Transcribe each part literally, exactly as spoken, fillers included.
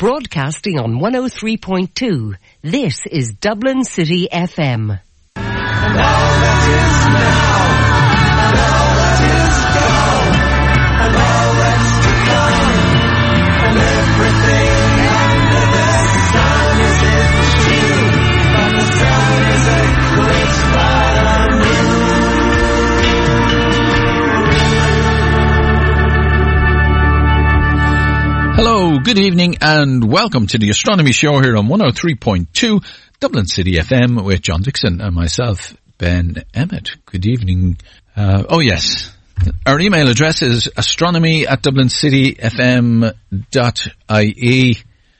Broadcasting on one oh three point two. This is Dublin City F M. And all that is now, and all that is gone, and all that's to come, and everything under the sun is true, but the sun is a great spot on you. Hello, good evening, and welcome to the Astronomy Show here on one oh three point two Dublin City F M with John Dixon and myself, Ben Emmett. Good evening. Uh, oh yes, our email address is astronomy at dublincityfm dot I E,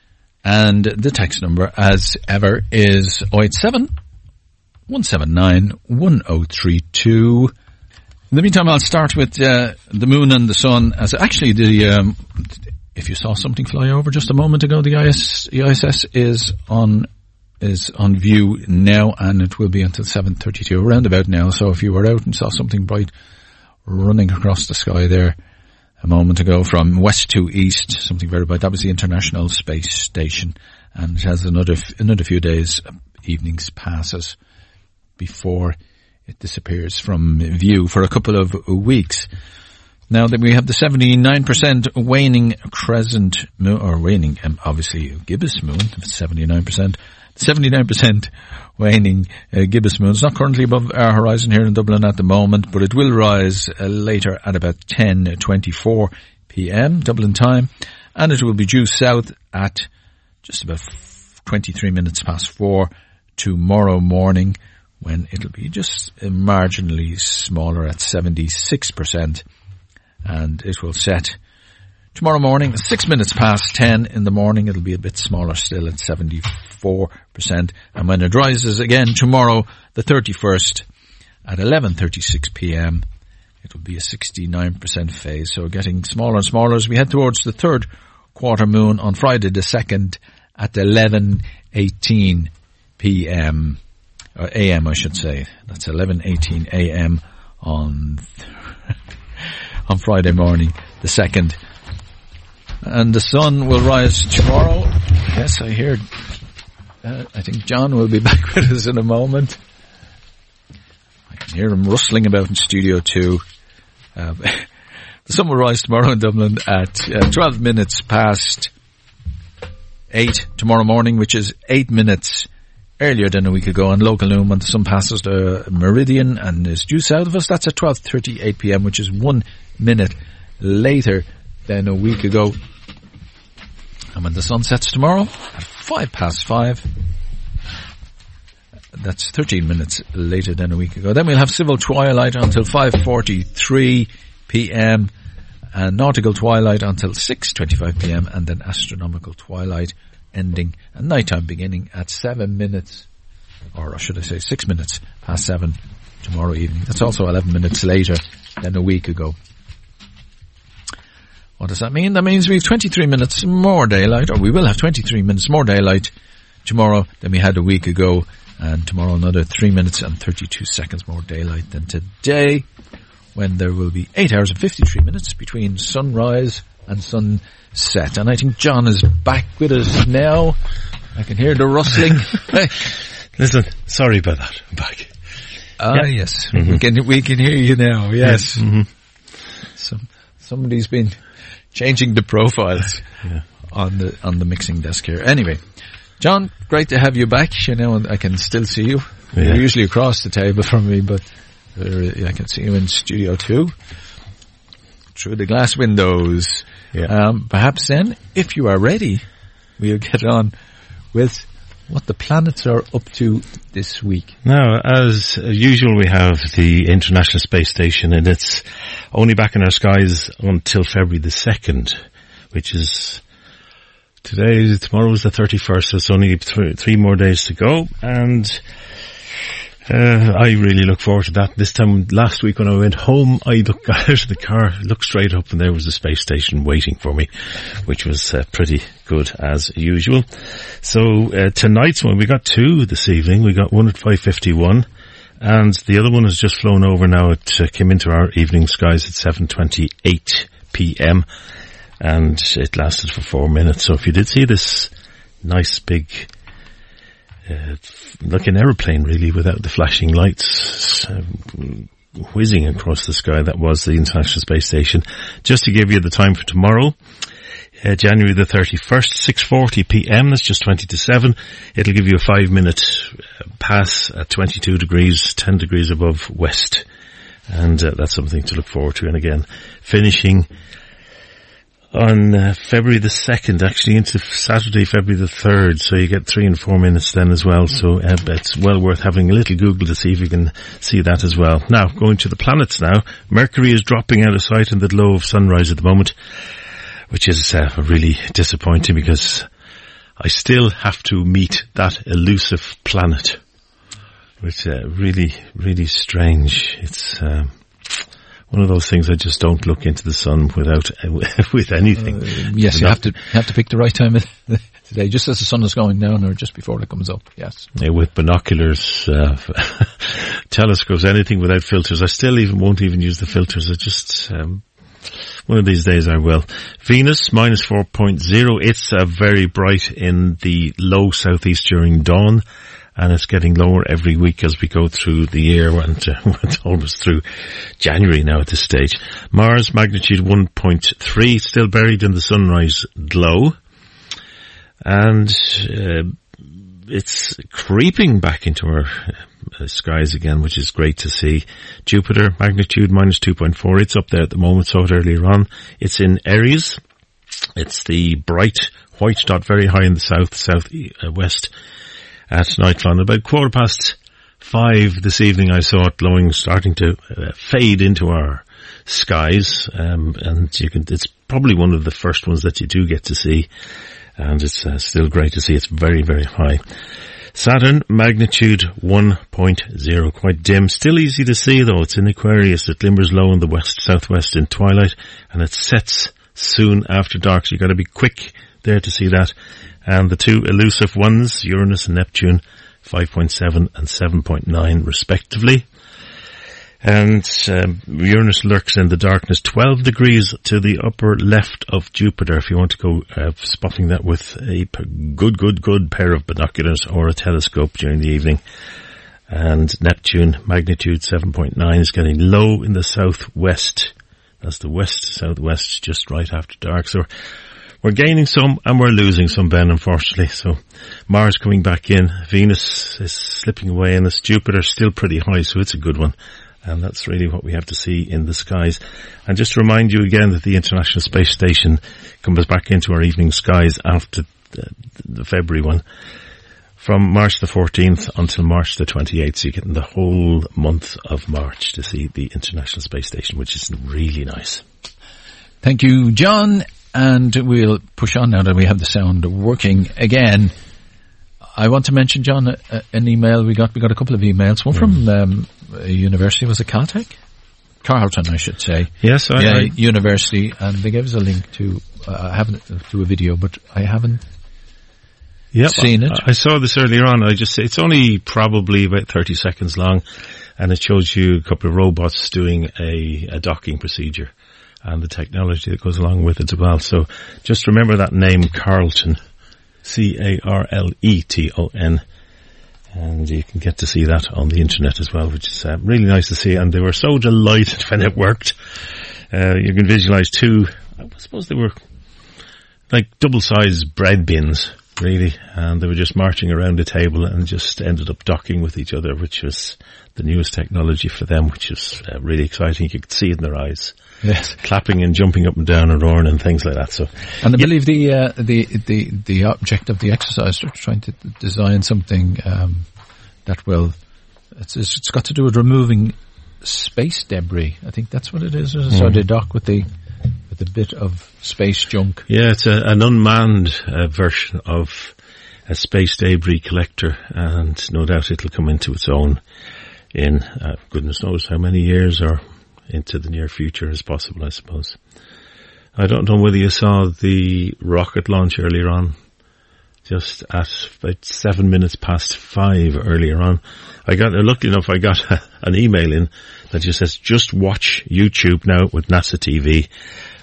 and the text number, as ever, is oh eight seven, one seven nine, one oh three two. In the meantime, I'll start with uh, the moon and the sun, as actually the... Um, if you saw something fly over just a moment ago, the I S S is on is on view now, and it will be until seven thirty-two, around about now. So if you were out and saw something bright running across the sky there a moment ago from west to east, something very bright, that was the International Space Station, and it has another another few days, evenings passes before it disappears from view for a couple of weeks. Now that we have the seventy-nine percent waning crescent moon, or waning, um, obviously, gibbous moon, seventy-nine percent. seventy-nine percent waning uh, gibbous moon. It's not currently above our horizon here in Dublin at the moment, but it will rise uh, later at about ten twenty-four p.m. Dublin time, and it will be due south at just about twenty-three minutes past four tomorrow morning, when it'll be just uh, marginally smaller at seventy-six percent. And it will set tomorrow morning, six minutes past ten in the morning. It'll be a bit smaller still at seventy-four percent. And when it rises again tomorrow, the thirty-first, at eleven thirty-six p.m., it will be a sixty-nine percent phase. So getting smaller and smaller as we head towards the third quarter moon on Friday the second at eleven eighteen p.m. or a m, I should say. That's eleven eighteen a.m. on on Friday morning, the second. And the sun will rise tomorrow. Yes, I hear, uh, I think John will be back with us in a moment. I can hear him rustling about in Studio two. Uh, the sun will rise tomorrow in Dublin at uh, twelve minutes past eight tomorrow morning, which is eight minutes earlier than a week ago. And local noon, when the sun passes the meridian and is due south of us, that's at twelve thirty-eight p.m., which is one minute later than a week ago. And when the sun sets tomorrow at five past five, that's thirteen minutes later than a week ago. Then we'll have civil twilight until five forty-three p.m. and nautical twilight until six twenty-five p.m. and then astronomical twilight ending and nighttime beginning at seven minutes, or should I say six minutes past seven tomorrow evening. That's also eleven minutes later than a week ago. What does that mean? That means we have twenty-three minutes more daylight, or we will have twenty-three minutes more daylight tomorrow than we had a week ago, and tomorrow another three minutes and thirty-two seconds more daylight than today, when there will be eight hours and fifty-three minutes between sunrise and sunset. And I think John is back with us now. I can hear the rustling. Listen, sorry about that. I'm back. Ah, yeah. Yes. Mm-hmm. We can, we can hear you now. Yes. yes. Mm-hmm. Some, somebody's been changing the profiles yeah. on the, on the mixing desk here. Anyway, John, great to have you back. You know, I can still see you. Yeah. You're usually across the table from me, but uh, I can see you in Studio two through the glass windows. Yeah. Um, perhaps then, if you are ready, we'll get on with what the planets are up to this week. Now, as usual, we have the International Space Station, and it's only back in our skies until February the second, which is today, tomorrow is the thirty-first, so it's only th- three more days to go, and Uh, I really look forward to that. This time last week when I went home, I looked out of the car, looked straight up, and there was the space station waiting for me, which was uh, pretty good as usual. So uh, tonight's one, we got two this evening. We got one at five fifty-one, and the other one has just flown over now. It uh, came into our evening skies at seven twenty-eight p.m. and it lasted for four minutes. So if you did see this nice big, uh, like an aeroplane really, without the flashing lights, uh, whizzing across the sky, that was the International Space Station. Just to give you the time for tomorrow, uh, January the thirty-first, six forty p.m, that's just twenty to seven. It'll give you a five minute pass at twenty-two degrees, ten degrees above west. And uh, that's something to look forward to. And again, finishing on uh, February the second, actually into Saturday, February the third. So you get three and four minutes then as well. So uh, it's well worth having a little Google to see if you can see that as well. Now, going to the planets now. Mercury is dropping out of sight in the glow of sunrise at the moment, which is uh, really disappointing because I still have to meet that elusive planet. Which uh, really, really strange. It's uh, one of those things I just don't look into the sun without uh, with anything. Uh, yes, you have to have to pick the right time of the day, just as the sun is going down or just before it comes up. Yes, yeah, with binoculars, uh, telescopes, anything without filters. I still even won't even use the filters. I just um, one of these days I will. Venus minus four point zero. It's uh, very bright in the low southeast during dawn. And it's getting lower every week as we go through the year, and uh, it's almost through January now at this stage. Mars, magnitude one point three, still buried in the sunrise glow. And uh, it's creeping back into our uh, skies again, which is great to see. Jupiter, magnitude minus two point four, it's up there at the moment, saw it earlier on. It's in Aries. It's the bright white dot very high in the south, south-west. At nightfall, about quarter past five this evening, I saw it glowing, starting to uh, fade into our skies, um, and you can. It's probably one of the first ones that you do get to see, and it's uh, still great to see. It's very, very high. Saturn, magnitude one point zero, quite dim, still easy to see though. It's in Aquarius. It glimmers low in the west, southwest in twilight, and it sets soon after dark. So you got to be quick there to see that. And the two elusive ones, Uranus and Neptune, five point seven and seven point nine respectively. And um, Uranus lurks in the darkness twelve degrees to the upper left of Jupiter, if you want to go uh, spotting that with a good, good, good pair of binoculars or a telescope during the evening. And Neptune, magnitude seven point nine, is getting low in the southwest. That's the west-southwest, just right after dark. So we're gaining some and we're losing some, Ben, unfortunately. So Mars coming back in, Venus is slipping away, and it's Jupiter still pretty high, so it's a good one. And that's really what we have to see in the skies. And just to remind you again that the International Space Station comes back into our evening skies after the, the February one, from March the fourteenth until March the twenty-eighth. So you're getting the whole month of March to see the International Space Station, which is really nice. Thank you, John. And we'll push on now that we have the sound working again. I want to mention, John, a, a, an email we got. We got a couple of emails. One from um, a university. Was it Caltech? Carleton, I should say. Yes, I, yeah, I university, and they gave us a link to. Uh, I haven't to a video, but I haven't yep, seen it. I, I saw this earlier on. I just it's only probably about thirty seconds long, and it shows you a couple of robots doing a, a docking procedure, and the technology that goes along with it as well. So just remember that name, Carleton. C A R L E T O N. And you can get to see that on the internet as well, which is uh, really nice to see. And they were so delighted when it worked. Uh, you can visualize two, I suppose they were like double-sized bread bins, really. And they were just marching around the table and just ended up docking with each other, which was the newest technology for them, which was uh, really exciting. You could see it in their eyes. Yes, clapping and jumping up and down and roaring and things like that. So, and I yeah. believe the uh, the the the object of the exercise, they're trying to design something um, that will. It's, it's got to do with removing space debris. I think that's what it is. Mm. So they dock with the with a bit of space junk. Yeah, it's a, an unmanned uh, version of a space debris collector, and no doubt it'll come into its own in uh, goodness knows how many years or into the near future as possible, I suppose. I don't know whether you saw the rocket launch earlier on, just at about seven minutes past five earlier on. I got, lucky enough, I got a, an email in that just says, just watch YouTube now with NASA T V.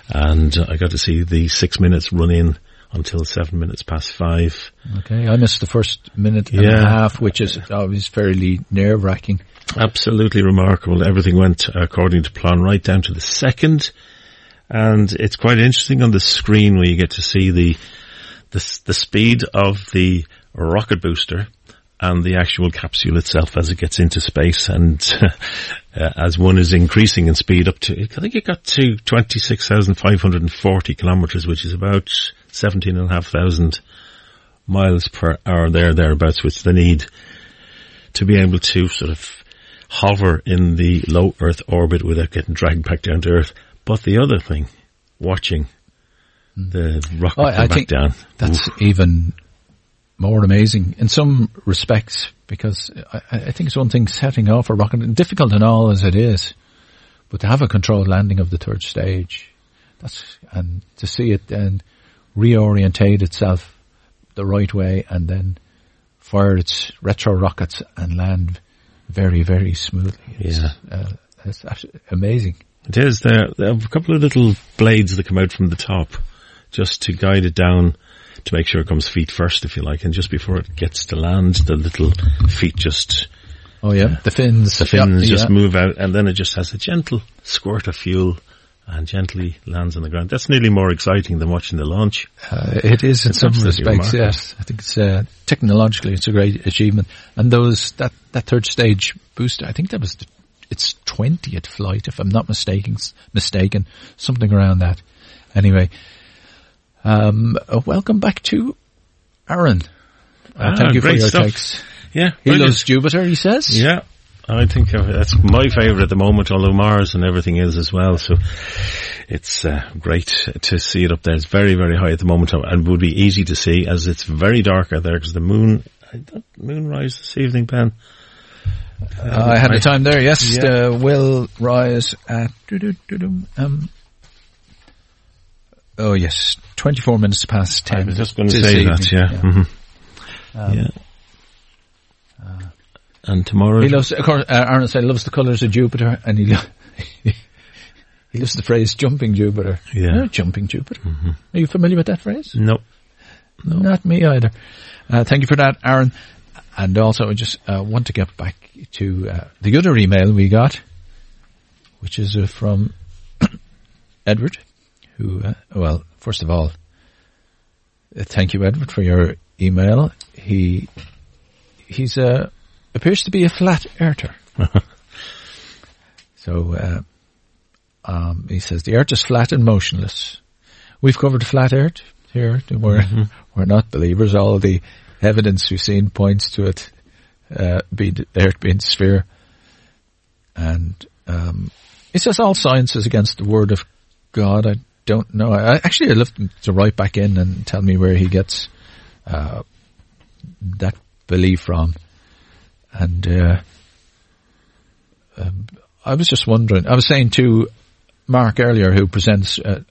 And uh, I got to see the six minutes run in until seven minutes past five. Okay, I missed the first minute and Yeah. a half, which is always fairly nerve-wracking. Absolutely remarkable. Everything went according to plan right down to the second. And it's quite interesting on the screen where you get to see the the, the speed of the rocket booster and the actual capsule itself as it gets into space. And uh, as one is increasing in speed up to, I think it got to twenty-six thousand five hundred forty kilometers, which is about seventeen and a half thousand miles per hour there, thereabouts, which they need to be able to sort of hover in the low Earth orbit without getting dragged back down to Earth. But the other thing, watching the rocket Oh, come I back think down. that's Oof. even more amazing in some respects, because I, I think it's one thing setting off a rocket, difficult and all as it is, but to have a controlled landing of the third stage, that's, and to see it then reorientate itself the right way and then fire its retro rockets and land very, very smoothly. It's, Yeah. uh, it's absolutely amazing. It is. There, there are a couple of little blades that come out from the top just to guide it down, to make sure it comes feet first, if you like, and just before it gets to land, the little feet just, Oh yeah, the fins. the fins yeah, just yeah. move out, and then it just has a gentle squirt of fuel and gently lands on the ground. That's nearly more exciting than watching the launch. Uh, it is in It's some absolutely respects, remarkable. yes. I think it's, uh, technologically it's a great achievement. And those, that, that third stage booster, I think that was the, its twentieth flight, if I'm not mistaken, mistaken, something around that. Anyway, um, uh, welcome back to Aaron. Uh, Ah, thank you for great your stuff. takes. Yeah. He brilliant. loves Jupiter, he says. Yeah. I think uh, that's my favourite at the moment, although Mars and everything is as well. So it's uh, great to see it up there. It's very, very high at the moment, and would be easy to see as it's very dark out there because the moon, I thought moonrise this evening, Ben. Uh, I had the time there, yes. Yeah. Uh, will rise at, doo-doo-doo-doo, um, oh yes, twenty-four minutes past ten. I was just going to this say evening. that, yeah. Yeah. hmm Um, yeah. And tomorrow, He loves, of course, uh, Aaron said he loves the colours of Jupiter, and he lo- he loves the phrase "jumping Jupiter." Yeah. Oh, jumping Jupiter. Mm-hmm. Are you familiar with that phrase? no, Not me either. Uh, thank you for that, Aaron. And also, I just uh, want to get back to uh, the other email we got, which is uh, from Edward, who, uh, well, first of all, uh, thank you, Edward, for your email. He he's uh, appears to be a flat earther. So uh, um, he says the Earth is flat and motionless. We've covered flat Earth here. We're Mm-hmm. we're not believers. All the evidence we've seen points to it uh, being the Earth being a sphere, and um, it says all science is against the word of God. I don't know. I, actually, I'd love him to write back in and tell me where he gets uh, that belief from. And uh, um, I was just wondering, I was saying to Mark earlier, who presents uh,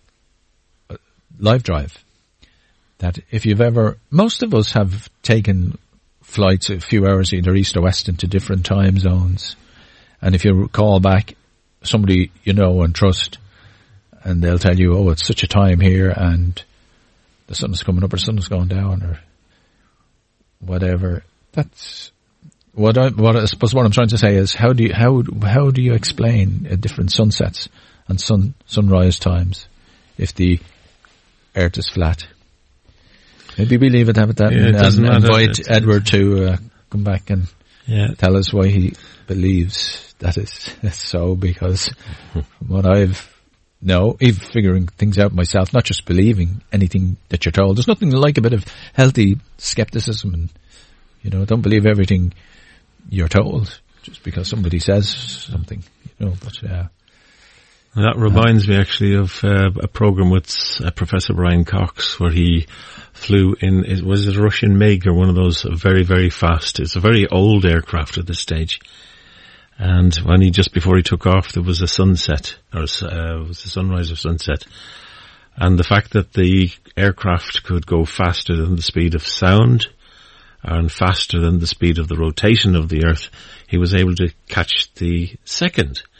Live Drive, that if you've ever, most of us have taken flights a few hours either east or west into different time zones. And if you call back somebody you know and trust, and they'll tell you, oh, it's such a time here and the sun's coming up or the sun's going down or whatever. That's what I, what I suppose what I'm trying to say is how do you, how, how do you explain uh, different sunsets and sun, sunrise times if the Earth is flat? Maybe we leave it at that Yeah, it and, doesn't and matter. invite It's- Edward to uh, come back and yeah, tell us why he believes that is so, because from what I've no, even figuring things out myself, not just believing anything that you're told. There's nothing like a bit of healthy skepticism and, you know, don't believe everything you're told just because somebody says something, you know, but uh, that reminds me actually of uh, a program with uh, Professor Brian Cox where he flew in, it was it a Russian MiG or one of those very, very fast. It's a very old aircraft at this stage. And when he, just before he took off, there was a sunset, or uh, was a sunrise or sunset. And the fact that the aircraft could go faster than the speed of sound and faster than the speed of the rotation of the Earth, he was able to catch the second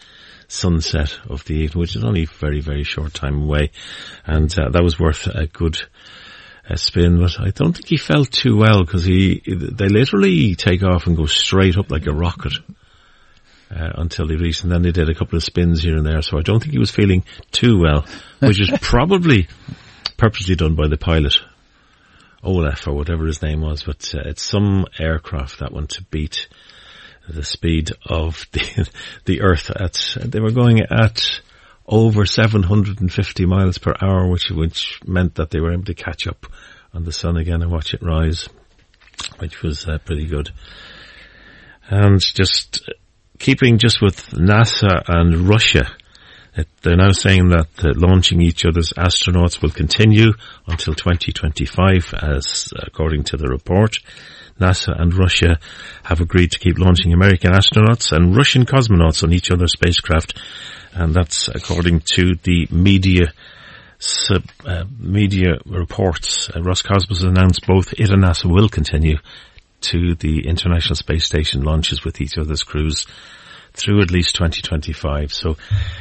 sunset of the evening, which is only a very, very short time away. And uh, that was worth a good uh, spin. But I don't think he felt too well, because he, they literally take off and go straight up like a rocket uh, until they reach, and then they did a couple of spins here and there. So I don't think he was feeling too well, which is probably purposely done by the pilot, Olaf or whatever his name was. But uh, it's some aircraft, that one, to beat the speed of the the Earth. At they were going at over seven hundred fifty miles per hour, which which meant that they were able to catch up on the sun again and watch it rise, which was uh, pretty good. And just keeping just with NASA and Russia, it, they're now saying that uh, launching each other's astronauts will continue until twenty twenty-five, as according to the report. NASA and Russia have agreed to keep launching American astronauts and Russian cosmonauts on each other's spacecraft, and that's according to the media sub, uh, media reports. Uh, Roscosmos announced both it and NASA will continue to the International Space Station launches with each other's crews through at least twenty twenty-five. So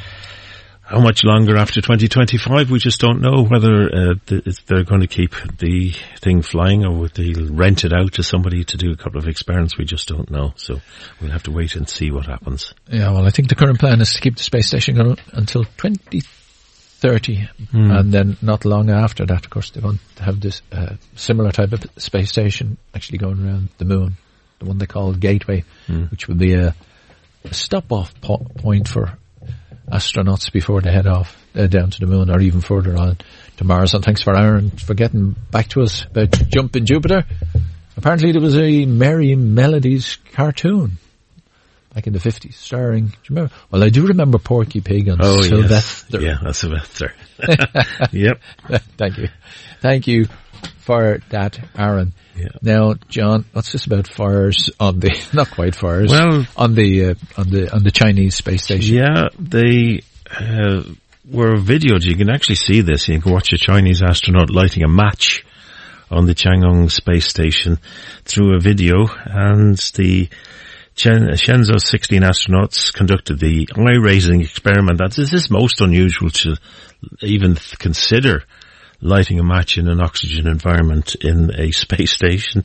how much longer after twenty twenty-five, we just don't know. Whether uh, th- they're going to keep the thing flying, or would they rent it out to somebody to do a couple of experiments, we just don't know. So we'll have to wait and see what happens. Yeah, well, I think the current plan is to keep the space station going until twenty thirty, mm. and then not long after that, of course, they're going to have this uh, similar type of space station actually going around the moon, the one they call Gateway, mm. which will be a, a stop-off po- point for astronauts before they head off uh, down to the moon, or even further on to Mars. And thanks for Aaron for getting back to us about Jumpin' Jupiter. Apparently there was a Merry Melodies cartoon back in the fifties starring, do you remember? Well, I do remember Porky Pig and oh, Sylvester. Yes. Yeah, that's Sylvester. Yep. Thank you. Thank you for that, Aaron. Yeah. Now, John, what's this about fires on the, not quite fires, well, on the, uh, on the, on the Chinese space station? Yeah, they, uh, were videoed. You can actually see this. You can watch a Chinese astronaut lighting a match on the Chang'e space station through a video, and the Chen, Shenzhou sixteen astronauts conducted the eye-raising experiment. That is, is most unusual to even consider lighting a match in an oxygen environment in a space station.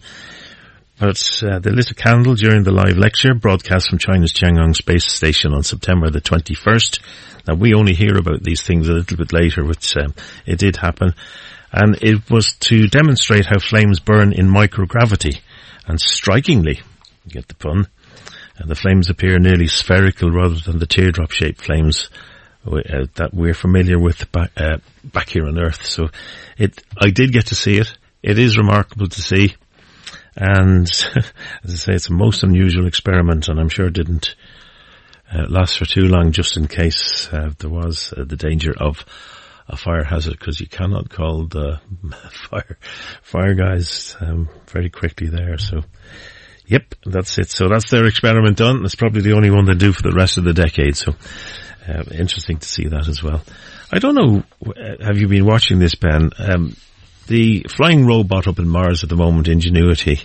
But uh, they lit a candle during the live lecture broadcast from China's Chang'e space station on September the twenty-first. Now, we only hear about these things a little bit later, which um, it did happen. And it was to demonstrate how flames burn in microgravity. And strikingly, you get the pun, uh, the flames appear nearly spherical rather than the teardrop-shaped flames Uh, that we're familiar with back, uh, back here on Earth. So it, I did get to see it. It is remarkable to see. And as I say, it's a most unusual experiment, and I'm sure it didn't uh, last for too long, just in case uh, there was uh, the danger of a fire hazard, because you cannot call the fire, fire guys um, very quickly there. So yep, that's it. So that's their experiment done. That's probably the only one they do for the rest of the decade. So Uh, interesting to see that as well. I don't know, have you been watching this, Ben? Um, the flying robot up in Mars at the moment, Ingenuity,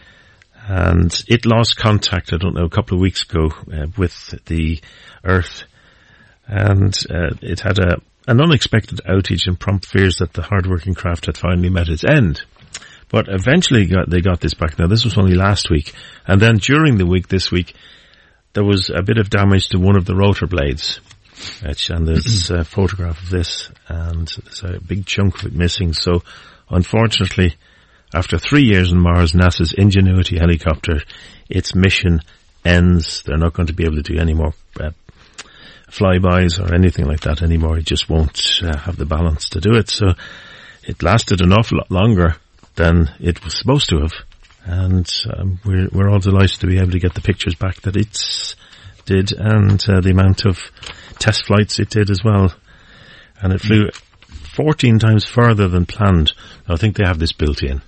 and it lost contact, I don't know, a couple of weeks ago uh, with the Earth, and uh, it had a an unexpected outage and prompt fears that the hard-working craft had finally met its end. But eventually got, they got this back. Now, this was only last week, and then during the week this week, there was a bit of damage to one of the rotor blades. And there's a photograph of this, and there's a big chunk of it missing. So, unfortunately, after three years on Mars, NASA's Ingenuity helicopter, its mission ends. They're not going to be able to do any more uh, flybys or anything like that anymore. It just won't uh, have the balance to do it. So, it lasted an awful lot longer than it was supposed to have. And um, we're, we're all delighted to be able to get the pictures back that it's did, and uh, the amount of test flights it did as well. And it flew fourteen times further than planned. I think they have this built in.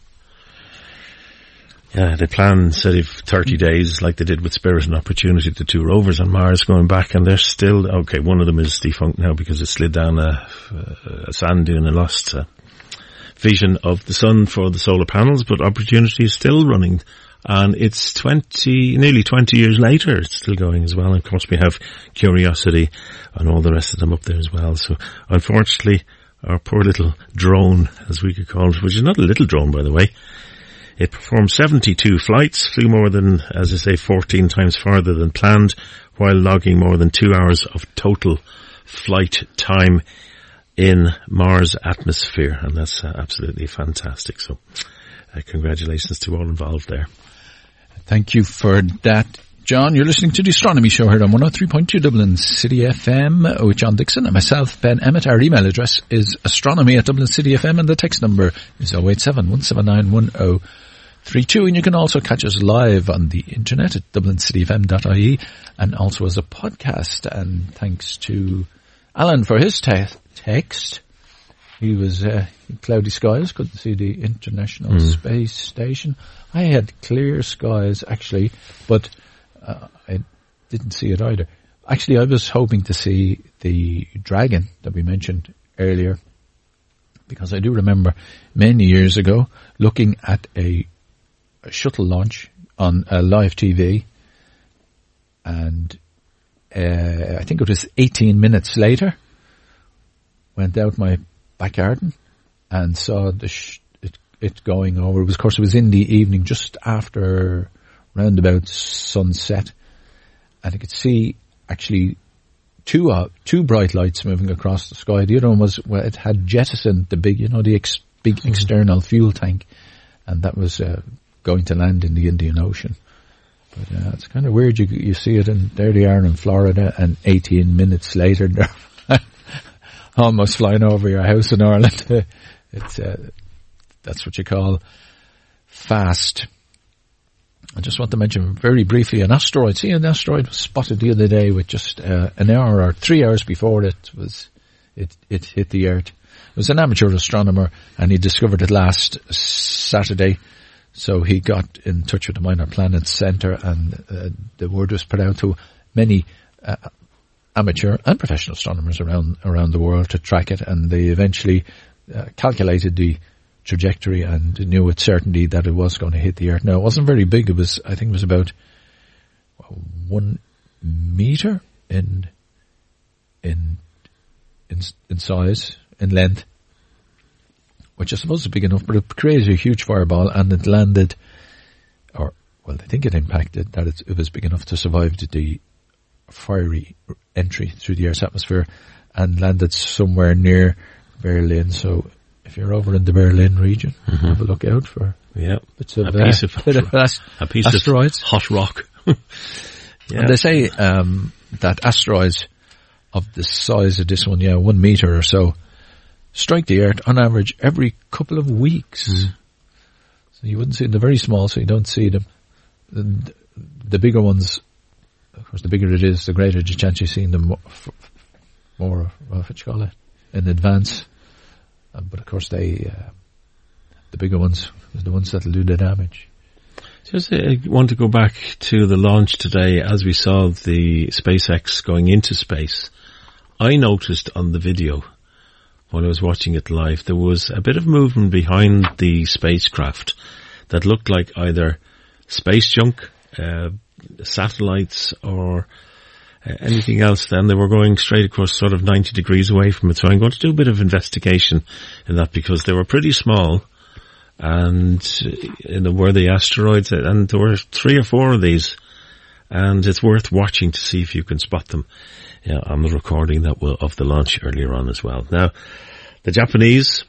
Yeah, they planned instead of thirty days like they did with Spirit and Opportunity, the two rovers on Mars going back, and they're still, okay, one of them is defunct now because it slid down a, a sand dune and lost uh, vision of the sun for the solar panels, but Opportunity is still running And it's twenty, nearly twenty years later, it's still going as well. And of course we have Curiosity and all the rest of them up there as well. So unfortunately, our poor little drone, as we could call it, which is not a little drone by the way, it performed seventy-two flights, flew more than, as I say, fourteen times farther than planned, while logging more than two hours of total flight time in Mars' atmosphere. And that's uh, absolutely fantastic. So uh, congratulations to all involved there. Thank you for that, John. You're listening to the Astronomy Show here on one oh three point two Dublin City F M with John Dixon and myself, Ben Emmett. Our email address is astronomy at Dublin City F M and the text number is oh eight seven, one seven nine, one oh three two. And you can also catch us live on the internet at dublin city f m dot I E and also as a podcast. And thanks to Alan for his te- text. He was uh, cloudy skies, couldn't see the International mm. Space Station. I had clear skies, actually, but uh, I didn't see it either. Actually, I was hoping to see the Dragon that we mentioned earlier, because I do remember many years ago looking at a, a shuttle launch on uh, live T V, and uh, I think it was eighteen minutes later, went out my back garden and saw the sh- it, it going over. It was, of course, it was in the evening, just after round about sunset, and I could see actually two uh, two bright lights moving across the sky. The other one was, well, it had jettisoned the big, you know, the ex- big mm-hmm. external fuel tank, and that was uh, going to land in the Indian Ocean. But uh, it's kind of weird. You you see it, and there they are in Florida, and eighteen minutes later they're almost flying over your house in Ireland. It's uh, that's what you call fast. I just want to mention very briefly an asteroid. See, an asteroid was spotted the other day with just uh, an hour or three hours before it was it it hit the Earth. It was an amateur astronomer, and he discovered it last Saturday. So he got in touch with the Minor Planets Centre, and uh, the word was put out to many uh, amateur and professional astronomers around around the world to track it, and they eventually uh, calculated the trajectory and knew with certainty that it was going to hit the Earth. Now, it wasn't very big. It was, I think it was about well, one meter in in in in size, in length, which I suppose is big enough, but it created a huge fireball, and it landed, or, well, I think it impacted that it, it was big enough to survive the, the fiery entry through the Earth's atmosphere, and landed somewhere near Berlin. So if you're over in the Berlin region, mm-hmm. have a look out for yeah. bits of, a piece uh, of, bit of ast- a piece asteroids. Of hot rock. yeah. And they say um, that asteroids of the size of this one, yeah, one meter or so, strike the Earth on average every couple of weeks. Mm. So you wouldn't see them. They're very small, so you don't see them. The, the bigger ones, of course, the bigger it is, the greater the chance you're seeing them more, more what you call it, in advance. Um, but of course, they, uh, the bigger ones, are the ones that'll do the damage. Just uh, I want to go back to the launch today as we saw the SpaceX going into space. I noticed on the video, when I was watching it live, there was a bit of movement behind the spacecraft that looked like either space junk, uh, satellites, or uh, anything else. Then they were going straight across, sort of ninety degrees away from it. So I'm going to do a bit of investigation in that, because they were pretty small, and uh, there were the asteroids, and there were three or four of these, and it's worth watching to see if you can spot them. Yeah, on the recording that will, of the launch earlier on as well. Now, the Japanese,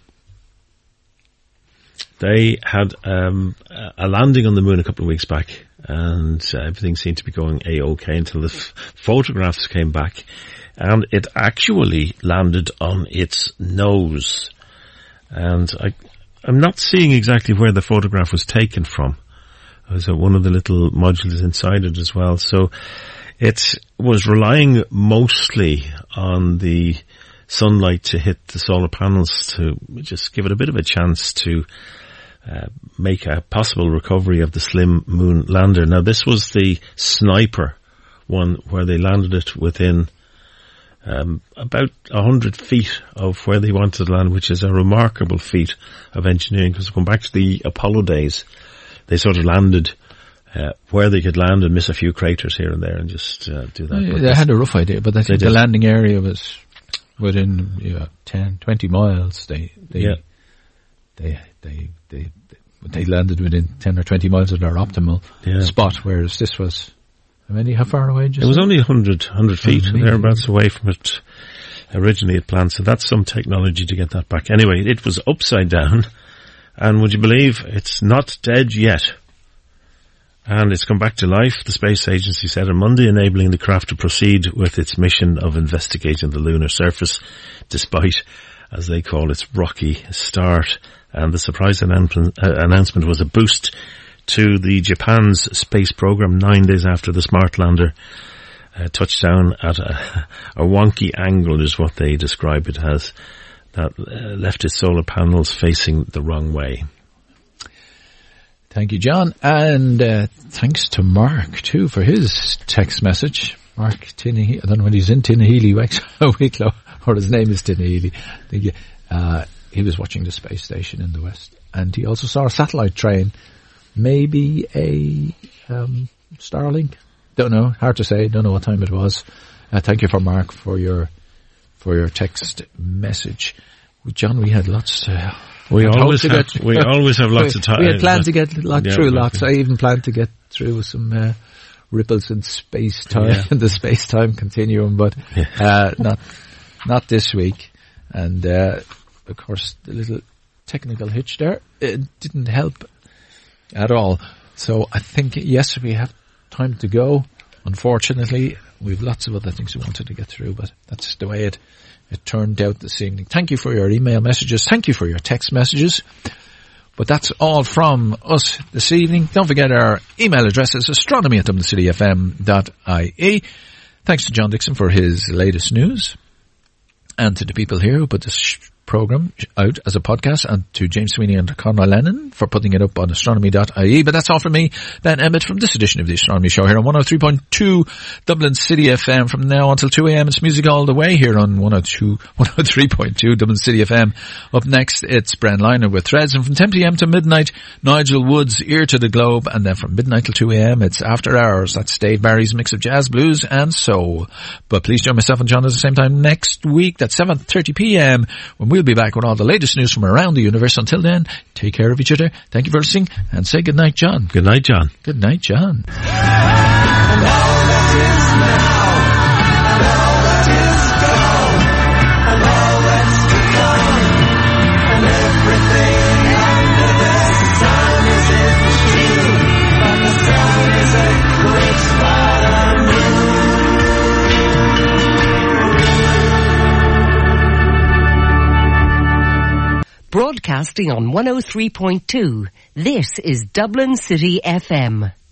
they had um, a landing on the moon a couple of weeks back, and uh, everything seemed to be going A-OK until the f- photographs came back, and it actually landed on its nose. And I, I'm not seeing exactly where the photograph was taken from. There's one of the little modules inside it as well. So it was relying mostly on the sunlight to hit the solar panels to just give it a bit of a chance to uh, make a possible recovery of the slim moon lander. Now, this was the Sniper one, where they landed it within um, about a hundred feet of where they wanted to land, which is a remarkable feat of engineering, because going back to the Apollo days, they sort of landed uh, where they could land and miss a few craters here and there and just uh, do that. Yeah, But they this- had a rough idea, but I think They the did. landing area was within you know, ten, twenty miles. They, they, Yeah. they, they, they, they, they landed within ten or twenty miles of their optimal Yeah. spot, whereas this was, how many, how far away? Just It was only one hundred, one hundred feet, Oh, really? thereabouts away from it originally it planned. So that's some technology to get that back. Anyway, it was upside down. And would you believe it's not dead yet? And it's come back to life, the Space Agency said on Monday, enabling the craft to proceed with its mission of investigating the lunar surface, despite, as they call its rocky start. And the surprise announcement, uh, announcement was a boost to the Japan's space program nine days after the Smart Lander uh, touchdown at a, a wonky angle is what they describe it as, that uh, left its solar panels facing the wrong way. Thank you, John. And uh, thanks to Mark, too, for his text message. Mark Tinnahealy, I don't know when he's in Tinnahealy, Wicklow, or his name is Tinnahealy. I think, uh, he was watching the space station in the west. And he also saw a satellite train, maybe a um, Starlink. Don't know, hard to say, don't know what time it was. Uh, thank you for Mark for your for your text message. Well, John, we had lots to... We I'd always hope to have, get- we always have lots we, of time. We had planned to get lot Yeah, through okay. lots. I even planned to get through some uh, ripples in space time, Yeah. in the space time continuum, but uh, not not this week. And uh, of course, the little technical hitch there, it didn't help at all. So I think yes, we have time to go. Unfortunately, we've lots of other things we wanted to get through, but that's the way it. It turned out this evening. Thank you for your email messages. Thank you for your text messages. But that's all from us this evening. Don't forget our email address is astronomy at dublin city f m dot i e. Thanks to John Dixon for his latest news. And to the people here who put this sh- program out as a podcast, and to James Sweeney and Conrad Lennon for putting it up on astronomy dot I E. But that's all from me, Ben Emmett, from this edition of the Astronomy Show here on one oh three point two Dublin City F M. From now until two a.m. it's music all the way here on one oh two, one oh three point two Dublin City F M. Up next it's Bren Liner with Threads, and from ten p.m. to midnight Nigel Wood's Ear to the Globe, and then from midnight till two a.m. it's After Hours. That's Dave Barry's mix of jazz, blues and soul. But please join myself and John at the same time next week. That's seven thirty p.m. when we'll be back with all the latest news from around the universe. Until then, take care of each other. Thank you for listening, and say good night, John. Good night, John. Good night, John. And all that is now, and all that is gone, and all that's to come, and everything under this sun is its due, but the sun is a great spot on you. Broadcasting on one oh three point two, this is Dublin City F M.